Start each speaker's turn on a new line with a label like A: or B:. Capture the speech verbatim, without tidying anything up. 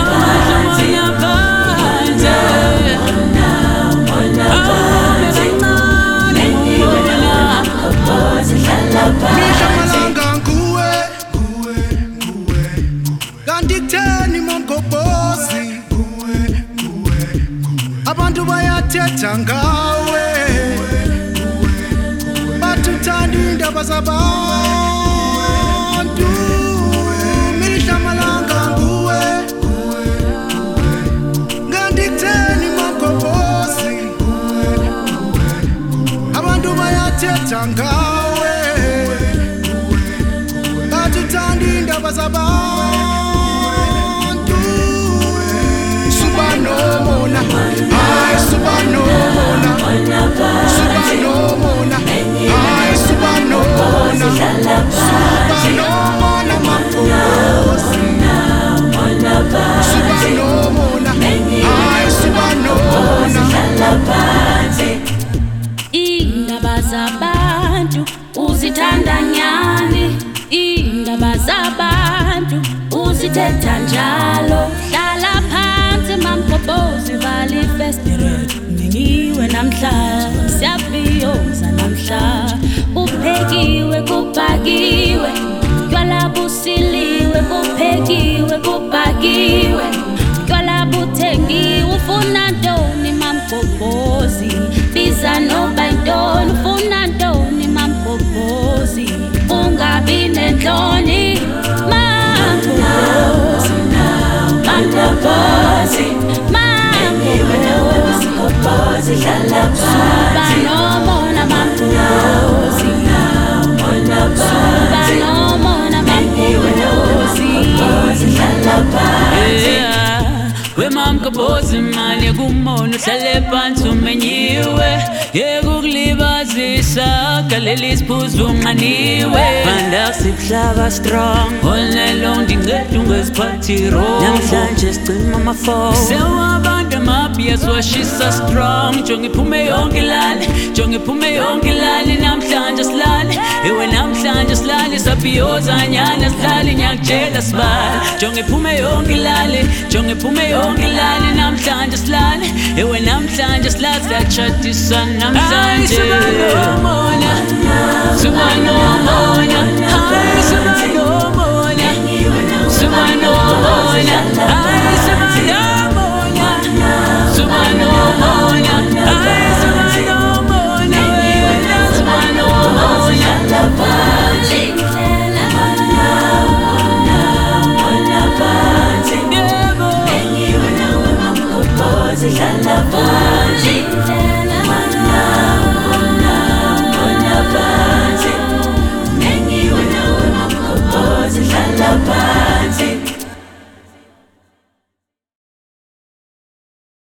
A: Abantu bayathetha ngawe bathuthanda indaba zabantu mihla malanga nguwe ngandikutheni Mamgobhozi abantu bayathetha ngawe bathuthanda indaba zabantu Subanomona Ay Subanomona Subanomona Ay Subanomona Subanomona Mamgobhozi Subanomona Ay Subanomona
B: Indaba zabantu uzithanda nyani Indaba zabantu uzithetha njalo Hlala phansi Mamgobhozi vala ifestire Ngingiwe namhlanje siyabhiyoza namhlanje Kuphekiwe kupakiwe Tywala busiliwe kuphekiwe kupakiwe Tywala buthengiwe ufuna ntoni Mamgobhozi Biza noba yintoni ufuna ntoni Mamgobhozi Ungabi nenhloni Mamgobhozi Mamgobhozi Mamgobhozi Subanomona Mamgobhozi Subanomona Mamgobhozi We Mamgobhozi manje kumona uhlale phansi umenyiwe Yekukulibazisa galela isiphuzo unqaniwe Banda sikuhlaba strong all night long ndingedwa ungeziphathi wrong Namhlanje sicima amafoni Sewabantu amabhiya siwashisa strong Jonge iphume yonke ilali Jonge iphume yonke ilali Namhlanje silali Ewe namhlanje silali Sabhiyoza nyana silali Nyakutshela sibali Jonge iphume yonke ilali Jonge iphume yonke ilali Namhlanje silali Ewe namhlanje silali Siyatshadisa namhlanje Subanomona Subanomona Subanomona Subanomona